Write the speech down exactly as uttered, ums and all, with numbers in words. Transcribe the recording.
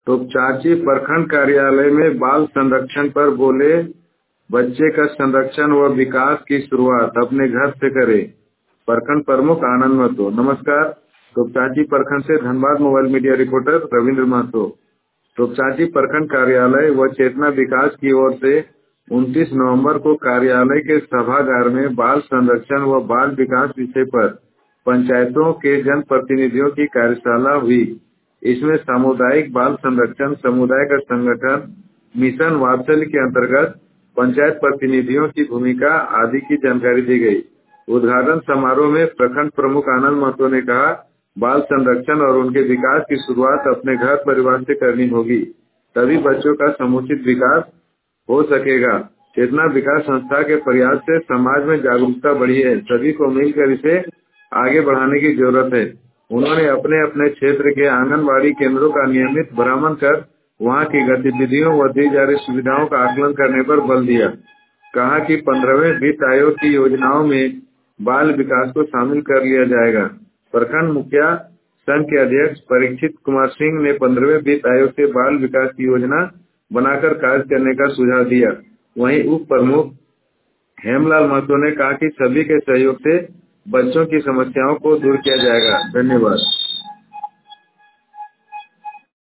तोपचांची प्रखंड कार्यालय में बाल संरक्षण पर बोले, बच्चे का संरक्षण व विकास की शुरुआत अपने घर से करे। प्रखंड प्रमुख आनंद महतो। नमस्कार, तोपचांची प्रखंड से Dhanbad mobile media reporter Ravindra Mahato. Topchanchi प्रखंड कार्यालय व चेतना विकास की ओर से उनतीस नवंबर को कार्यालय के सभागार में बाल संरक्षण व बाल विकास विषय पर पंचायतों के जन प्रतिनिधियों की कार्यशाला हुई। इसमें सामुदायिक बाल संरक्षण समुदाय का संगठन मिशन वात्सल्य के अंतर्गत पंचायत प्रतिनिधियों की भूमिका आदि की जानकारी दी गई। उद्घाटन समारोह में प्रखंड प्रमुख आनंद महतो ने कहा, बाल संरक्षण और उनके विकास की शुरुआत अपने घर परिवार से करनी होगी, तभी बच्चों का समुचित विकास हो सकेगा। चेतना विकास संस्था के प्रयास से समाज में जागरूकता बढ़ी है, सभी को मिलकर इसे आगे बढ़ाने की जरूरत है। उन्होंने अपने अपने क्षेत्र के आंगनबाड़ी केंद्रों का नियमित भ्रमण कर वहां की गतिविधियों व दी जा रही सुविधाओं का आकलन करने पर बल दिया। कहा कि पंद्रहवें वित्त आयोग की योजनाओं में बाल विकास को शामिल कर लिया जाएगा। प्रखंड मुखिया संघ के अध्यक्ष परीक्षित कुमार सिंह ने पंद्रहवें वित्त आयोग से बाल विकास की योजना बनाकर कार्य करने का सुझाव दिया। वहीं उप प्रमुख हेमलाल महतो ने कहा कि सभी के सहयोग से बच्चों की समस्याओं को दूर किया जाएगा। धन्यवाद।